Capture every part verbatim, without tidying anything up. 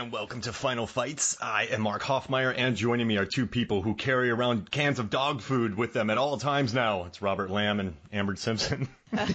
and welcome to Final Fights. I am Mark Hoffmeyer, and joining me are two people who carry around cans of dog food with them at all times now. It's Robert Lamb and Amber Simpson.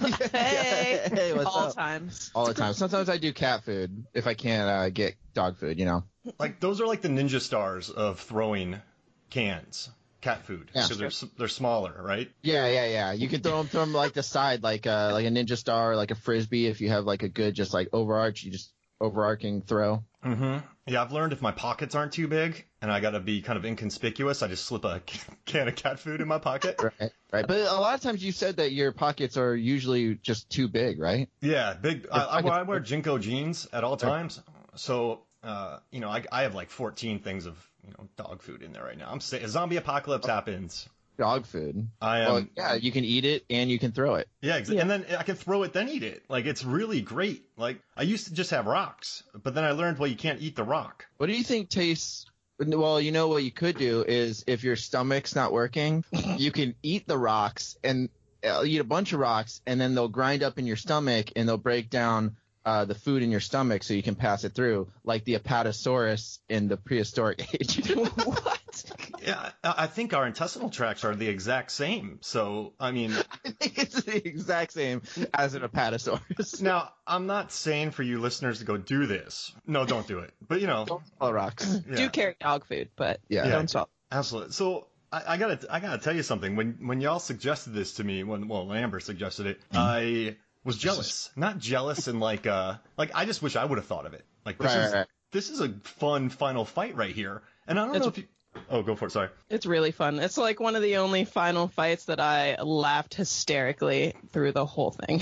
Hey, hey, what's all up? times. All the time. Sometimes I do cat food if I can't uh, get dog food, you know. Like, those are like the ninja stars of throwing cans, cat food, Yeah. because they're s- they're smaller, right? Yeah, yeah, yeah. You can throw them from like the side, like uh, like a ninja star, like a frisbee. If you have like a good, just like overarch, you just overarching throw. Mm-hmm. Yeah, I've learned if my pockets aren't too big and I gotta be kind of inconspicuous, I just slip a can of cat food in my pocket. Right, right. But a lot of times you said that your pockets are usually just too big, right? Yeah, big. I, I, pockets- I wear Jinko jeans at all times, so uh, you know, I, I have like fourteen things of you know dog food in there right now. I'm sa- a zombie apocalypse happens. Dog food. I am. Well, yeah, you can eat it and you can throw it. Yeah, exa- Yeah. and then I can throw it, then eat it. Like, it's really great. Like, I used to just have rocks, but then I learned, well, you can't eat the rock. What do you think tastes? Well, you know what you could do is if your stomach's not working, you can eat the rocks and uh, eat a bunch of rocks, and then they'll grind up in your stomach and they'll break down uh, the food in your stomach so you can pass it through, like the Apatosaurus in the prehistoric age. What? Yeah, I, I think our intestinal tracts are the exact same. So, I mean, I think it's the exact same as an Apatosaurus. now, I'm not saying for you listeners to go do this. No, don't do it. But, you know, Don't swallow rocks. yeah, Do carry dog food, but Yeah. don't swallow. absolutely. So, I, I gotta, I gotta tell you something. When, when y'all suggested this to me, when, well, Amber suggested it, I was jealous. Not jealous in like, uh, like, I just wish I would have thought of it. Like, this Right, is, right, right. this is a fun final fight right here. And I don't It's- know if you, oh, go for it. Sorry. It's really fun. It's like one of the only final fights that I laughed hysterically through the whole thing.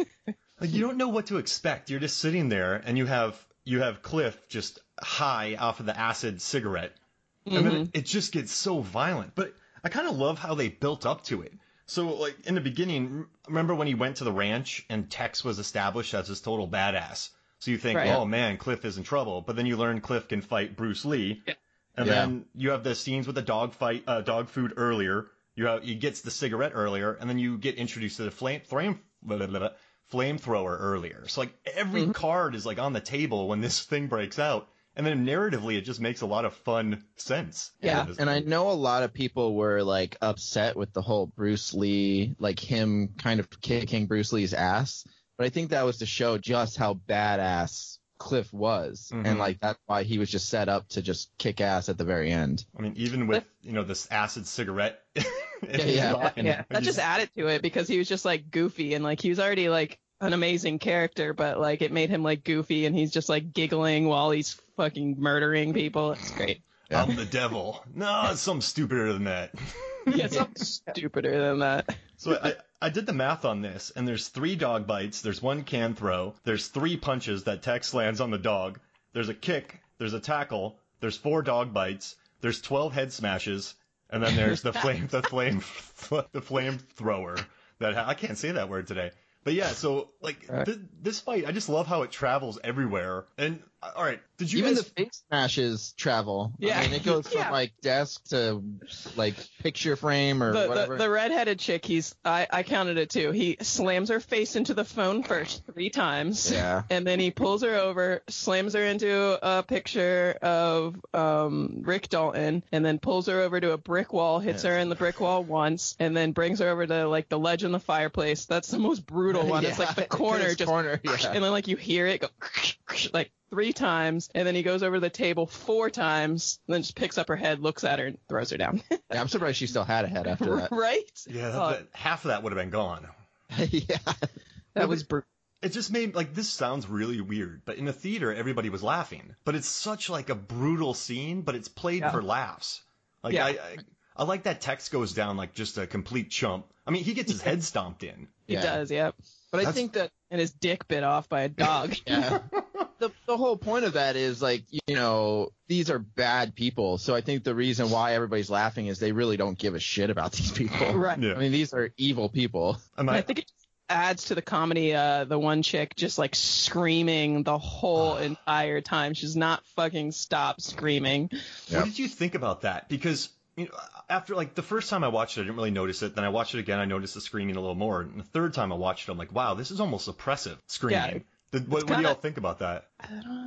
Like, you don't know what to expect. You're just sitting there, and you have you have Cliff just high off of the acid cigarette, and then it, it just gets so violent. But I kind of love how they built up to it. So, like, in the beginning, remember when he went to the ranch and Tex was established as this total badass? So you think, Right. oh man, Cliff is in trouble. But then you learn Cliff can fight Bruce Lee, Yeah. and Yeah. then you have the scenes with the dog fight, uh, dog food earlier. You have he gets the cigarette earlier, and then you get introduced to the flame flame blah, blah, blah, blah, flamethrower earlier. So like every Mhm. card is like on the table when this thing breaks out, and then narratively it just makes a lot of fun sense. Yeah. This- And I know a lot of people were like upset with the whole Bruce Lee, like him kind of kicking Bruce Lee's ass. But I think that was to show just how badass Cliff was. Mhm. And like that's why he was just set up to just kick ass at the very end. I mean, even with you know this acid cigarette. Yeah, yeah. And- Yeah, that and just you- added to it because he was just like goofy and like he was already like an amazing character, but like it made him like goofy and he's just like giggling while he's fucking murdering people. It's great. Yeah. I'm the devil. No, it's something stupider than that. Yeah, something stupider than that. So I, I did the math on this, and there's three dog bites, there's one can throw, there's three punches that Tex lands on the dog, there's a kick, there's a tackle, there's four dog bites, there's twelve head smashes, and then there's the flame, the flame, the flame thrower. That I can't say that word today. But yeah, so like Right. th- this fight, I just love how it travels everywhere. And uh, all right, did you Even guys? the face smashes travel. Yeah. I mean, it goes from Yeah. like desk to like picture frame or The, whatever. the the redheaded chick, he's I, I counted it too. He slams her face into the phone first three times. Yeah. And then he pulls her over, slams her into a picture of um, Rick Dalton, and then pulls her over to a brick wall, hits Yeah. her in the brick wall once, and then brings her over to like the ledge in the fireplace. That's the most brutal one. It's like the Yeah. corner, His just corner, yeah. and then like you hear it go like three times, and then he goes over to the table four times, and then just picks up her head, looks at her, and throws her down. Yeah, I'm surprised she still had a head after that. Right? Yeah, Oh, that, half of that would have been gone. Yeah. that was brutal. It just made like this sounds really weird, but in the theater everybody was laughing. But it's such like a brutal scene, but it's played Yeah. for laughs. Like Yeah. I, I I like that Tex goes down like just a complete chump. I mean, he gets his head stomped in. He Yeah. does, yep. But I That's- think that And his dick bit off by a dog. yeah. the the whole point of that is like, you know, these are bad people. So I think the reason why everybody's laughing is they really don't give a shit about these people. Right. Yeah. I mean, these are evil people. Am And I I, think it adds to the comedy. Uh, the one chick just like screaming the whole entire time. She's not fucking stop screaming. what did you think about that? Because you know, after like the first time I watched it, I didn't really notice it. Then I watched it again, I noticed the screaming a little more. And the third time I watched it, I'm like, wow, this is almost oppressive screaming. Did, what, what do kinda- y'all think about that? I don't,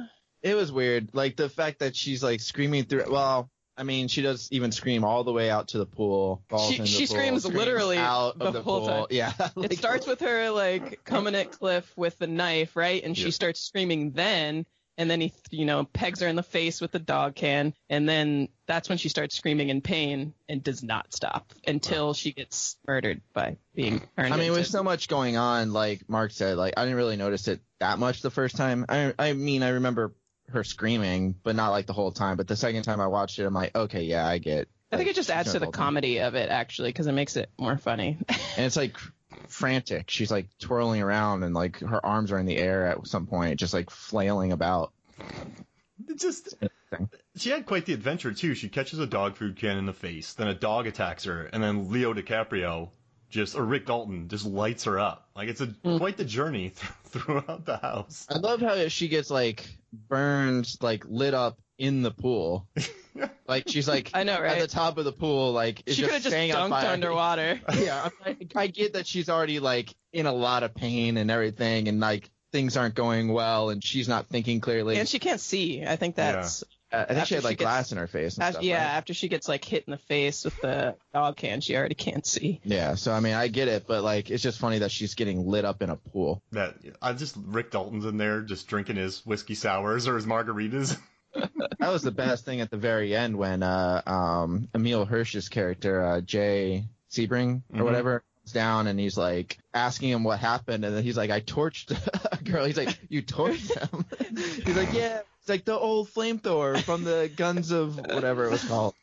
It was weird. Like the fact that she's like screaming through. Well, I mean, she does even scream all the way out to the pool. falls She, into the she pool, screams literally out the, of the whole pool. time. Yeah. It starts with her like coming at Cliff with the knife, right? And she Yep. starts screaming then, and then he, you know, pegs her in the face with the dog can, and then that's when she starts screaming in pain and does not stop until she gets murdered by being turned I mean, into. with so much going on, like Mark said, like I didn't really notice it that much the first time. I I mean, I remember her screaming, but not like the whole time. But the second time I watched it, I'm like, okay, yeah, I get. I think like, it just she's adds to doing the whole thing. comedy of it actually, because it makes it more funny. And it's like frantic. She's like twirling around and like her arms are in the air at some point, just like flailing about. It just she had quite the adventure too. She catches a dog food can in the face, then a dog attacks her, and then Leo DiCaprio just or Rick Dalton just lights her up. Like it's a Mm. quite the journey th- throughout the house. I love how she gets like burned, like lit up in the pool. Like she's like I know, at right? the top of the pool, like is She could have just just staying on dunked fire. underwater. Yeah, I, I get that she's already like in a lot of pain and everything, and like things aren't going well, and she's not thinking clearly. And she can't see. I think that's Uh, I think she after had she like gets- glass in her face. And af- stuff, yeah. right? After she gets like hit in the face with the dog can, she already can't see. Yeah. So I mean, I get it, but like, it's just funny that she's getting lit up in a pool. That I just Rick Dalton's in there just drinking his whiskey sours or his margaritas. That was the best thing at the very end when uh, um, Emil Hirsch's character, uh, Jay Sebring or Mhm. whatever, comes down and he's like asking him what happened, and then he's like, "I torched a girl." He's like, "You torched them?" He's like, "Yeah." It's like the old flamethrower from the Guns of whatever it was called.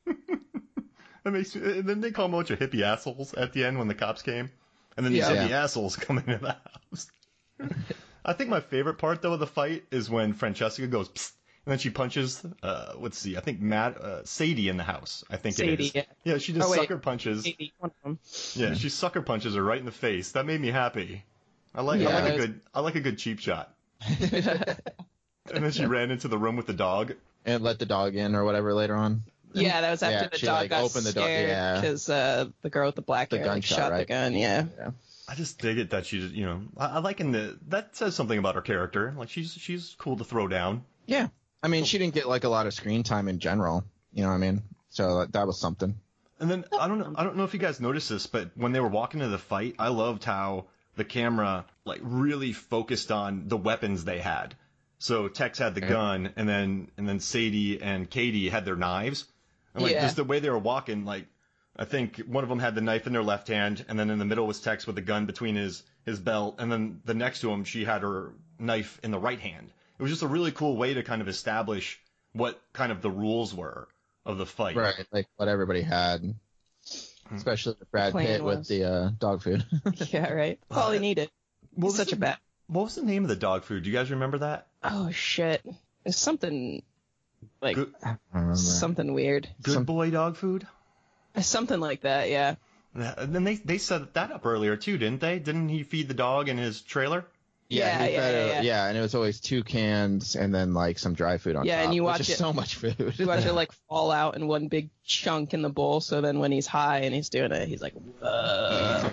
That makes me, and then they call him a bunch of hippie assholes at the end when the cops came, and then these Yeah. hippie Yeah. assholes come into the house. I think my favorite part though of the fight is when Francesca goes, Psst, and then she punches. Uh, let's see, I think Matt, uh, Sadie in the house. I think it Sadie, is. yeah. Yeah, she just Oh, wait. sucker punches. Maybe one of them. Yeah, she sucker punches her right in the face. That made me happy. I like, I Yeah, like a that's- good, I like a good cheap shot. And then she ran into the room with the dog. And let the dog in or whatever later on. Yeah, that was after Yeah, the she, dog like, got opened the door- scared yeah. because uh, the girl with the black The hair like, gunshot, shot the right? gun. Yeah. I just dig it that she's, you know, I, I like in the, that says something about her character. Like she's, she's cool to throw down. Yeah. I mean, she didn't get like a lot of screen time in general. You know what I mean? So that, that was something. And then I don't know, I don't know if you guys noticed this, but when they were walking to the fight, I loved how the camera like really focused on the weapons they had. So Tex had the Yeah. gun, and then and then Sadie and Katie had their knives. And like Yeah. just the way they were walking, like I think one of them had the knife in their left hand, and then in the middle was Tex with the gun between his his belt, and then the next to him she had her knife in the right hand. It was just a really cool way to kind of establish what kind of the rules were of the fight. Right. Like what everybody had. Especially with Brad Plan Pitt with was. the uh, dog food. Yeah, right. That's all he needed. What was Such the- a bad. What was the name of the dog food? Do you guys remember that? Oh shit! It's something like Good, I don't remember. something weird. good Some- boy dog food. Something like that. Yeah. Yeah, And then they they set that up earlier too, didn't they? Didn't he feed the dog in his trailer? Yeah, Yeah, he yeah, fed yeah, it- yeah. and it was always two cans and then like some dry food on Yeah, top. and you which watch is it- so much food. You watch it like fall out in one big chunk in the bowl. So then when he's high and he's doing it, he's like, uh.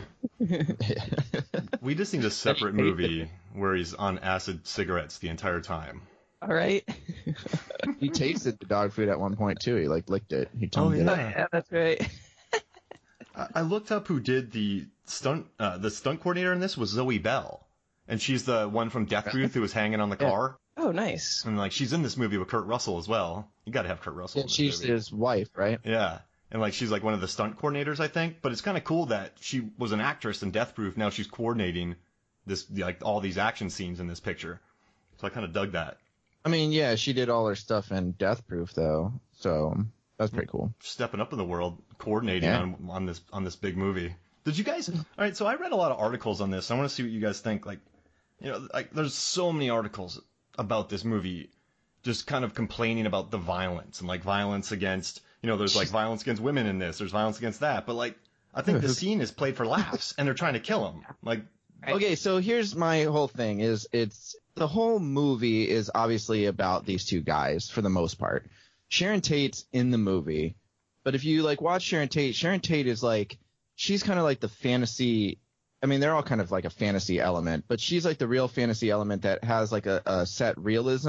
We just need a separate movie where he's on acid cigarettes the entire time. All right. He tasted the dog food at one point too. He like licked it. He tongued it. yeah. up. Yeah, that's right. I, I looked up who did the stunt. Uh, the stunt coordinator in this was Zoe Bell, and she's the one from Death Proof who was hanging on the Yeah. car. Oh, nice. And like she's in this movie with Kurt Russell as well. You got to have Kurt Russell. Yeah, in this she's movie. his wife, right? Yeah. And like she's like one of the stunt coordinators, I think. But it's kind of cool that she was an actress in Death Proof. Now she's coordinating this like all these action scenes in this picture. So I kind of dug that. I mean, yeah, she did all her stuff in Death Proof though, so that's pretty cool. Stepping up in the world, coordinating Yeah. on on this on this big movie. Did you guys? All right, so I read a lot of articles on this. I want to see what you guys think. Like, you know, like there's so many articles about this movie, just kind of complaining about the violence and like violence against. You know, there's like violence against women in this. There's violence against that. But like, I think the scene is played for laughs, and they're trying to kill him. Like, Right. Okay, so here's my whole thing: is it's the whole movie is obviously about these two guys for the most part. Sharon Tate's in the movie, but if you like watch Sharon Tate, Sharon Tate is like she's kind of like the fantasy. I mean, they're all kind of like a fantasy element, but she's like the real fantasy element that has like a, a set realism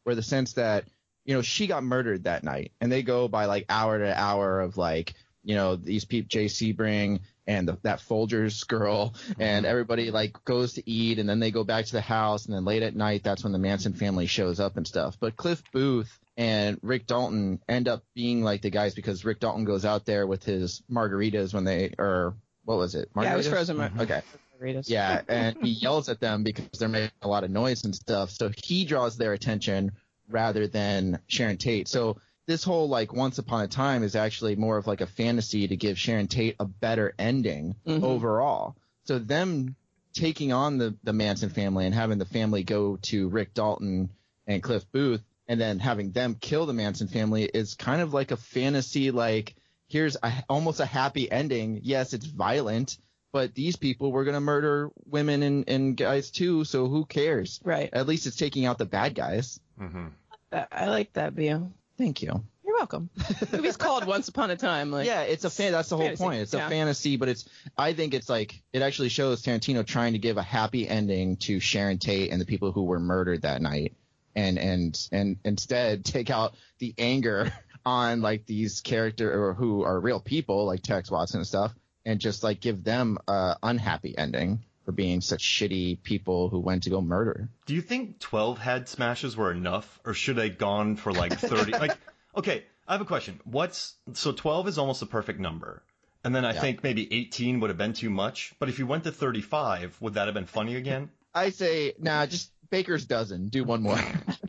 where the sense that, you know, she got murdered that night, and they go by like hour to hour of like, you know, these people, Jay Sebring and the, that Folgers girl, mm-hmm. and everybody like goes to eat, and then they go back to the house, and then late at night, that's when the Manson family shows up and stuff. But Cliff Booth and Rick Dalton end up being like the guys because Rick Dalton goes out there with his margaritas when they, or what was it? Margaritas? Yeah, it was frozen mar- Okay. margaritas. Yeah, and he yells at them because they're making a lot of noise and stuff. So he draws their attention rather than Sharon Tate. So this whole like Once Upon a Time is actually more of like a fantasy to give Sharon Tate a better ending mm-hmm. overall. So them taking on the, the Manson family and having the family go to Rick Dalton and Cliff Booth and then having them kill the Manson family is kind of like a fantasy, like here's a, almost a happy ending. Yes, it's violent, but these people were going to murder women and, and guys too, so who cares? Right. At least it's taking out the bad guys. Mm-hmm. I like that view. Thank you. You're welcome. The movie's called Once Upon a Time. Like, yeah, it's a fan. That's the whole fantasy. point. It's yeah. a fantasy, but it's. I think it's like it actually shows Tarantino trying to give a happy ending to Sharon Tate and the people who were murdered that night, and and and instead take out the anger on like these characters or who are real people like Tex Watson and stuff, and just like give them a unhappy ending for being such shitty people who went to go murder. Do you think twelve head smashes were enough, or should I gone for like thirty? Like, okay, I have a question. What's so twelve is almost a perfect number, and then I yeah. think maybe eighteen would have been too much. But if you went to thirty-five, would that have been funny again? I say, nah, just Baker's dozen. Do one more.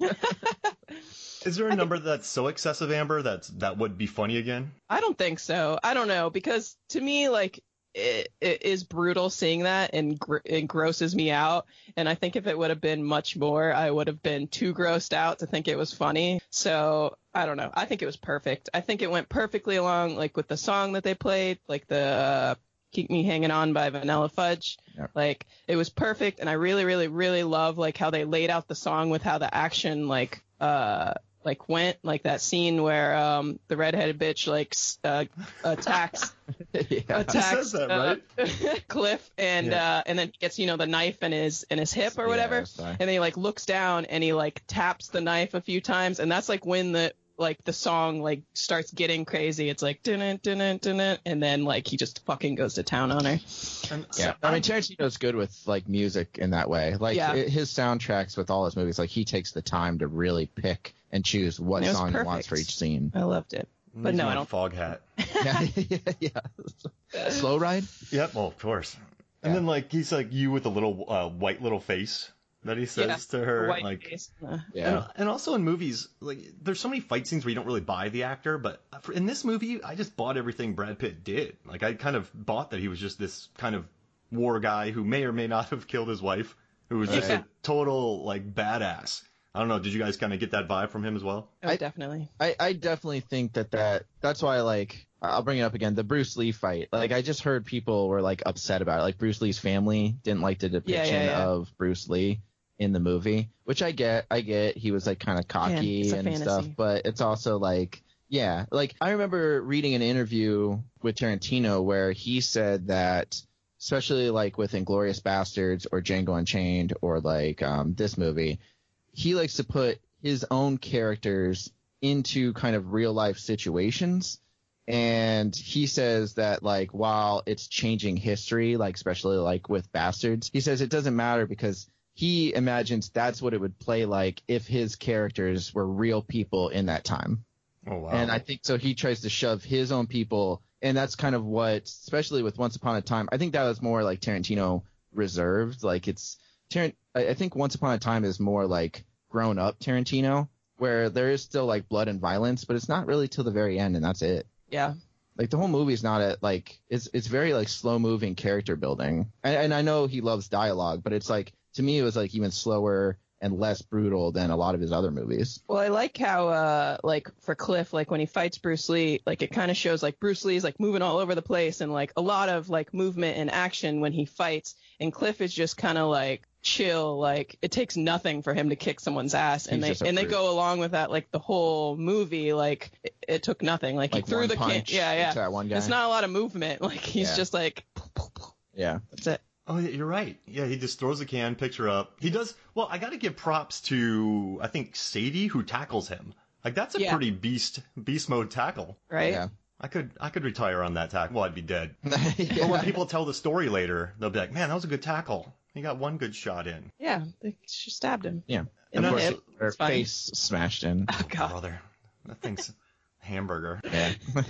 Is there a number that's so excessive, Amber, that's that would be funny again? I don't think so. I don't know, because to me, like, it, it is brutal seeing that, and gr- it grosses me out. And I think if it would have been much more, I would have been too grossed out to think it was funny. So I don't know. I think it was perfect. I think it went perfectly along, like with the song that they played, like the uh, Keep Me Hanging On by Vanilla Fudge. Yep. Like, it was perfect. And I really, really, really love like how they laid out the song with how the action like uh like went, like that scene where um the redheaded bitch like uh, attacks yeah. attacks that, right? uh, Cliff and yeah. uh and then he gets, you know, the knife in his in his hip or whatever, yeah, and then he like looks down and he like taps the knife a few times, and that's like when the like the song like starts getting crazy. It's like dun dun dun, and then like he just fucking goes to town on her. And, yeah, I mean Tarantino's good with like music in that way. Like yeah. it, his soundtracks with all his movies, like he takes the time to really pick and choose what song perfect. he wants for each scene. I loved it. But no, I don't. Fog Hat. yeah, yeah, yeah. Slow Ride? Yep, well, of course. And yeah. then, like, he's like you with a little uh, white little face that he says yeah, to her. White like, face. Uh, yeah. And, and also in movies, like, there's so many fight scenes where you don't really buy the actor, but for, in this movie, I just bought everything Brad Pitt did. Like, I kind of bought that he was just this kind of war guy who may or may not have killed his wife, who was just yeah. a total, like, badass. I don't know. Did you guys kind of get that vibe from him as well? Oh, I definitely. I, I definitely think that, that that's why, like, I'll bring it up again. The Bruce Lee fight. Like, I just heard people were, like, upset about it. Like, Bruce Lee's family didn't like the depiction yeah, yeah, yeah. of Bruce Lee in the movie, which I get. I get. He was, like, kind of cocky yeah, and fantasy. stuff. But it's also, like, yeah. Like, I remember reading an interview with Tarantino where he said that, especially, like, with Inglourious Bastards or Django Unchained or, like, um, this movie, he likes to put his own characters into kind of real life situations. And he says that, like, while it's changing history, like, especially like with Bastards, he says it doesn't matter because he imagines that's what it would play like if his characters were real people in that time. Oh, wow. And I think so he tries to shove his own people. And that's kind of what, especially with Once Upon a Time, I think that was more like Tarantino reserved. Like it's, Tarant- I think Once Upon a Time is more like grown up Tarantino, where there is still like blood and violence, but it's not really till the very end, and that's it. Yeah. Like the whole movie is not at like it's it's very like slow moving character building, and, and I know he loves dialogue, but it's like to me it was like even slower and less brutal than a lot of his other movies. Well, I like how, uh, like, for Cliff, like, when he fights Bruce Lee, like, it kind of shows, like, Bruce Lee's, like, moving all over the place and, like, a lot of, like, movement and action when he fights. And Cliff is just kind of, like, chill. Like, it takes nothing for him to kick someone's ass. And He's they and they go along with that, like, the whole movie. Like, it, it took nothing. Like, like he threw the can. Yeah, yeah. That one guy. It's not a lot of movement. Like, he's yeah. just, like, yeah. that's it. Oh, yeah, you're right. Yeah, he just throws a can, picks her up. He does. Well, I got to give props to I think Sadie who tackles him. Like that's a Yeah. pretty beast beast mode tackle. Right? Yeah. I could I could retire on that tackle. Well, I'd be dead. Yeah. But when people tell the story later, they'll be like, "Man, that was a good tackle. He got one good shot in." Yeah. They, she stabbed him. Yeah. In And the then- hip. Her It's fine. face smashed in. Oh, God. Brother, that thing's hamburger. Yeah.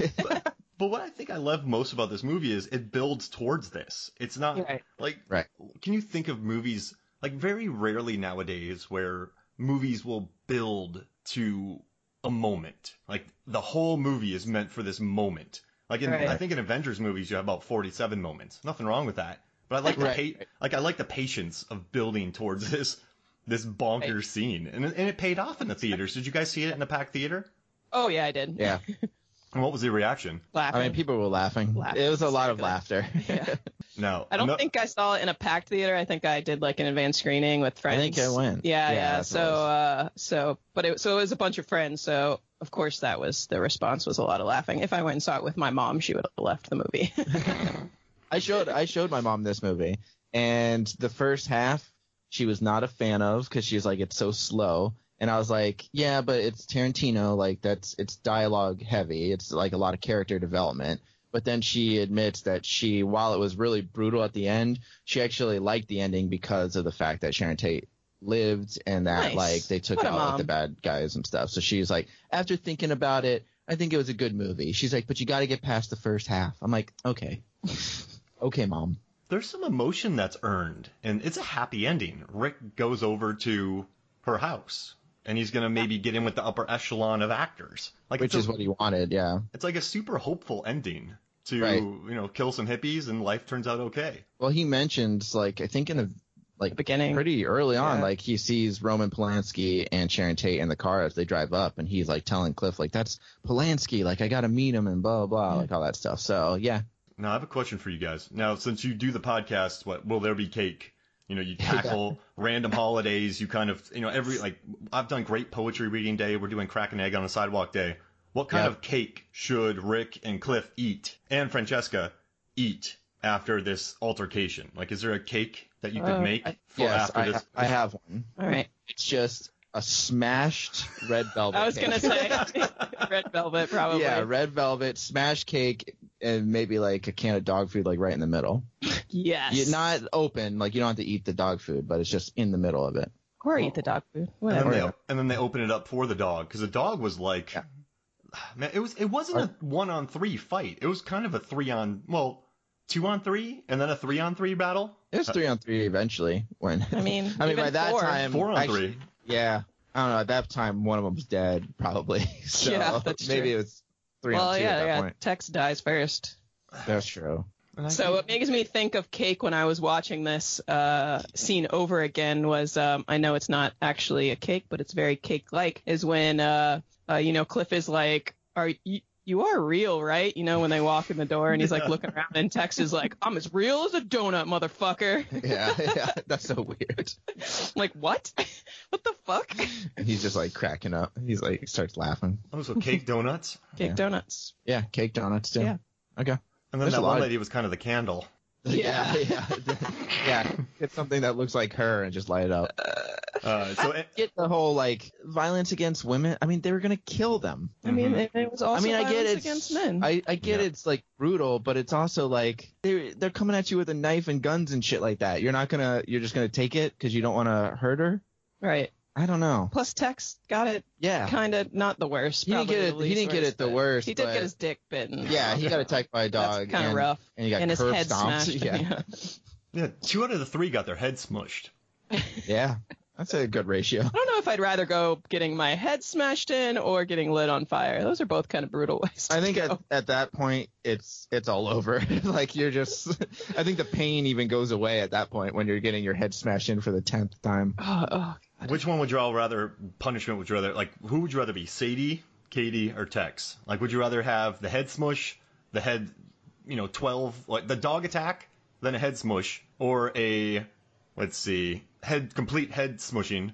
But what I think I love most about this movie is it builds towards this. It's not Right. like, Right. Can you think of movies, like very rarely nowadays, where movies will build to a moment? Like the whole movie is meant for this moment. Like in, Right. I think in Avengers movies, you have about forty-seven moments. Nothing wrong with that. But I like the Right. pa- like I like the patience of building towards this this bonkers Right. scene, and it- and it paid off in the theaters. Did you guys see it in a packed theater? Oh, yeah, I did. Yeah. And what was the reaction? Laughing. I mean, people were laughing. Laughing It was a lot of hysterically. laughter. Yeah. No, I don't no, think I saw it in a packed theater. I think I did like an advanced screening with I friends. think I went. Yeah, Yeah, yeah. that's So, what it was. uh, so, but it, so it was a bunch of friends. So, of course, that was the response was a lot of laughing. If I went and saw it with my mom, she would have left the movie. I showed I showed my mom this movie, and the first half she was not a fan of because she's like it's so slow, and I was like, yeah, but it's Tarantino, like that's it's dialogue heavy, it's like a lot of character development. But then she admits that she, while it was really brutal at the end, she actually liked the ending because of the fact that Sharon Tate lived and that Nice. like they took What a out like, mom. the bad guys and stuff. So she's like, after thinking about it, I think it was a good movie. She's like, but you got to get past the first half. I'm like, okay, okay, mom. there's some emotion that's earned, and it's a happy ending. Rick goes over to her house, and he's gonna maybe get in with the upper echelon of actors. Like Which it's is a, what he wanted, yeah. it's like a super hopeful ending to Right. you know kill some hippies and life turns out okay. Well, he mentioned like I think in the like Beginning. pretty early on, Yeah. like he sees Roman Polanski and Sharon Tate in the car as they drive up, and he's like telling Cliff like that's Polanski, like I got to meet him and blah blah blah, like all that stuff. So yeah, Now I have a question for you guys. Now since you do the podcast, what will there be cake? You know, you tackle random holidays. You kind of, you know, every like I've done great poetry reading day. We're doing crack an egg on a sidewalk day. What kind Yeah. of cake should Rick and Cliff eat and Francesca eat after this altercation? Like, is there a cake that you could Uh, make I- for yes, after I, this? I have one. All right. It's just a smashed red velvet. I was cake. gonna say red velvet, probably. Yeah, red velvet smashed cake and maybe like a can of dog food like right in the middle. Yes. You, not open, like you don't have to eat the dog food, but it's just in the middle of it. or eat the dog food. And then, Whatever. they, yeah. and then they open it up for the dog because the dog was like, Yeah. man, it was it wasn't a one on three fight. It was kind of a three on well, two on three and then a three on three battle. It was three on three eventually. When I mean, I mean even by that four. time, Four on actually- three. Yeah, I don't know. At that time, one of them was dead, probably. So Yeah, that's maybe true. it was three well, on two yeah, at that yeah. point. Tex dies first. That's true. And I So think- what makes me think of cake when I was watching this uh, scene over again was um, I know it's not actually a cake, but it's very cake-like. Is when uh, uh, you know Cliff is like, "Are you you are real, right?" You know when they walk in the door and he's like looking around and Tex is like, "I'm as real as a donut, motherfucker." Yeah, yeah, that's so weird. I'm like, what? What the fuck? And he's just like cracking up. He's like he starts laughing. oh, so cake donuts. Cake Yeah. donuts. Yeah, cake donuts too. Yeah. Okay. And then There's that a one lot of- lady was kind of the candle. Yeah. yeah, yeah. Get something that looks like her and just light it up. Uh, so it, Get the whole like violence against women. I mean, they were gonna kill them. I mean, Mhm. it, it was also I mean, I get violence it's against men. I, I get Yeah. it's like brutal, but it's also like they they're coming at you with a knife and guns and shit like that. You're not gonna you're just gonna take it because you don't want to hurt her. right. I don't know. Plus, Tex got it Yeah. kind of not the worst. He didn't probably get the it- he least didn't get it the but worst, He did but- get his dick bitten. Yeah, he got attacked by a dog. That's kind of and, rough. And he got And his curb head stomped. smashed. Yeah. yeah, two out of the three got their head smushed. Yeah. That's a good ratio. I don't know if I'd rather go getting my head smashed in or getting lit on fire. Those are both kind of brutal ways. To I think go. at, at that point it's it's all over. Like you're just I think the pain even goes away at that point when you're getting your head smashed in for the tenth time. Oh, oh. Which one would you all rather punishment? Would you rather like who would you rather be, Sadie, Katie, or Tex? Like, would you rather have the head smush, the head, you know, twelve, like the dog attack, then a head smush, or a, let's see, head complete head smushing,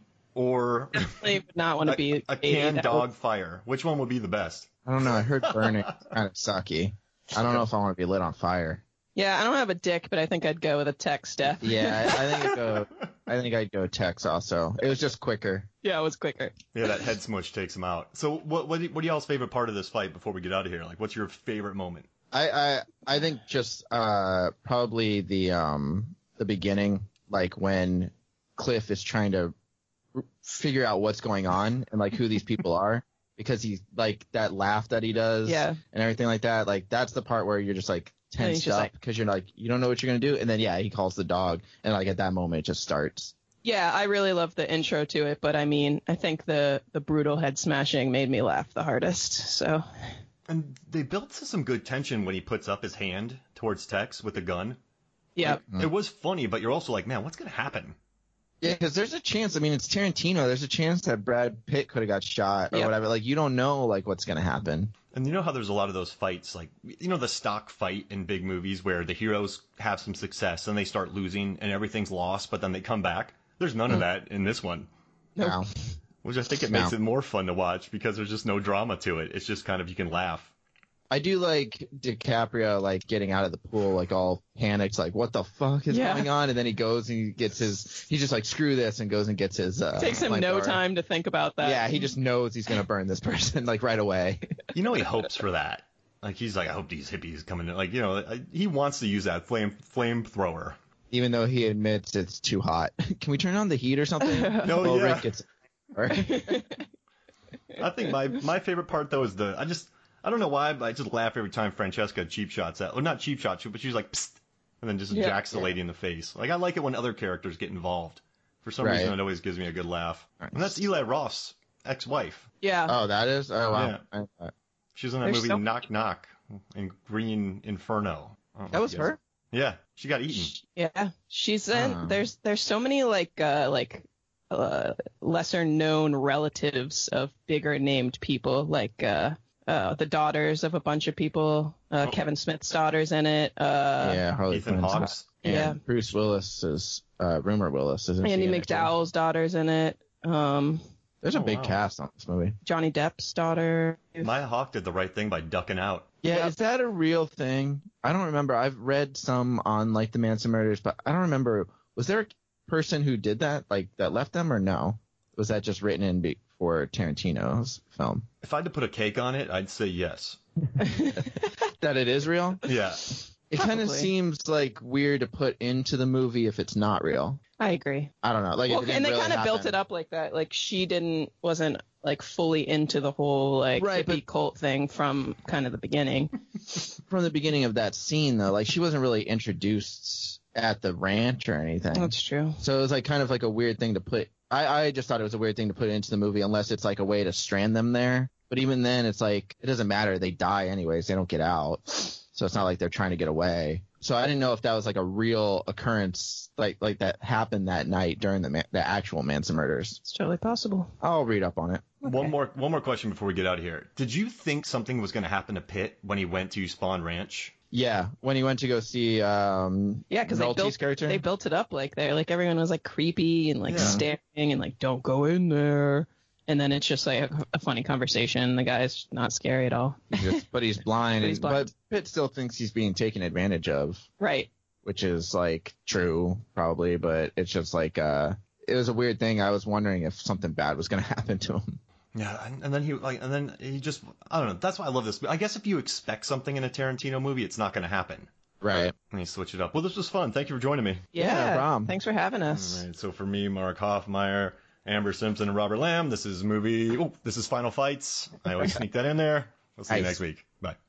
or Definitely would not want to a, be a Katie. canned That dog would- fire? Which one would be the best? I don't know. I heard burning kind of sucky. I don't know if I want to be lit on fire. Yeah, I don't have a dick, but I think I'd go with a Tex death. Yeah, I, I think I'd go. I think I'd go Tex also. It was just quicker. Yeah, it was quicker. Yeah, that head smush takes him out. So what what what are y'all's favorite part of this fight before we get out of here? Like, what's your favorite moment? I I, I think just uh probably the um the beginning, like when Cliff is trying to r- figure out what's going on and like who these people are, because he's like that laugh that he does Yeah. and everything like that. Like that's the part where you're just like And he's tensed just up like- because you're like you don't know what you're gonna do, and then yeah he calls the dog, and like at that moment it just starts. Yeah, I really love the intro to it, but I mean, I think the the brutal head smashing made me laugh the hardest. So And they built to some good tension when he puts up his hand towards Tex with the gun. yeah, Mm. It was funny, but you're also like, man, what's gonna happen? Yeah, because there's a chance. I mean, it's Tarantino. There's a chance that Brad Pitt could have got shot or Yep. whatever. Like you don't know like what's gonna happen. And you know how there's a lot of those fights, like, you know, the stock fight in big movies where the heroes have some success and they start losing and everything's lost, but then they come back? There's none of that in this one, Nope. Now, which I think it No. makes it more fun to watch because there's just no drama to it. It's just kind of, you can laugh. I do like DiCaprio like getting out of the pool like all panicked, like what the fuck is Yeah. going on? And then he goes and he gets his. He's just like screw this and goes and gets his. Uh, takes him no flamethrower. time to think about that. Yeah, he just knows he's gonna burn this person like right away. You know, he hopes for that. Like, he's like, I hope these hippies come in. Like, you know, he wants to use that flame flamethrower. Even though he admits it's too hot. Can we turn on the heat or something? No, Well, yeah. Rick gets. Right? I think my my favorite part though is the I just I don't know why, but I just laugh every time Francesca cheap shots at, well, not cheap shots, but she's like, psst, and then just Yeah. jacks the lady in the face. Like, I like it when other characters get involved. For some Right. reason, it always gives me a good laugh. Nice. And that's Eli Roth's ex-wife. yeah. Oh, that is. Oh wow. Yeah. I- I- She's in that There's movie so- Knock Knock and Green Inferno. I don't know That if was you guys- her. Yeah, she got eaten. Yeah, she's in. Oh. There's there's so many like uh like uh lesser known relatives of bigger named people, like uh uh the daughters of a bunch of people. Uh, Oh. Kevin Smith's daughter's in it. Uh, yeah, Harley Ethan Quinn's- Hawks. and Yeah. Bruce Willis is uh, Rumor Willis, isn't she? Andy in it, too? McDowell's daughter's in it. Um, There's a Oh, big wow. cast on this movie. Johnny Depp's daughter. Maya Hawke did the right thing by ducking out. Yeah, Yep. is that a real thing? I don't remember. I've read some on like the Manson murders, but I don't remember. Was there a person who did that, like that left them, or no? Was that just written in before Tarantino's film? If I had to put a cake on it, I'd say yes. That it is real? Yeah. It kind of Probably. seems like weird to put into the movie if it's not real. I agree. I don't know. Like, Well, if it and they really kind of built happen. it up like that. Like she didn't wasn't like fully into the whole like Right, hippie but- cult thing from kind of the beginning. from the beginning of that scene, though. Like, she wasn't really introduced at the ranch or anything. That's true. So it was like kind of like a weird thing to put. I, I just thought it was a weird thing to put into the movie unless it's like a way to strand them there. But even then, it's like it doesn't matter. They die anyways. They don't get out. So it's not like they're trying to get away. So I didn't know if that was like a real occurrence, like like that happened that night during the ma- the actual Manson murders. It's totally possible. I'll read up on it. One more one more question before we get out of here. Did you think something was going to happen to Pitt when he went to Spawn Ranch? Yeah, when he went to go see um Yeah, because they Nolte's built character. they built it up like there. Like everyone was like creepy and like Yeah. staring and like don't go in there. And then it's just like a, a funny conversation. The guy's not scary at all. He's just- but he's blind. But he's and- blind. But Pitt still thinks he's being taken advantage of, Right. which is like true probably, but it's just like uh it was a weird thing. I was wondering if something bad was going to happen to him. Yeah, and, and then he like, and then he just, I don't know. That's why I love this. I guess if you expect something in a Tarantino movie, it's not going to happen. Right. And you switch it up. Well, this was fun. Thank you for joining me. Yeah. Yeah, no problem. Thanks for having us. All right, so for me, Mark Hoffmeyer, Amber Simpson, and Robert Lamb, this is movie. Oh, this is Final Fights. I always sneak that in there. We'll see you Nice. next week. Bye.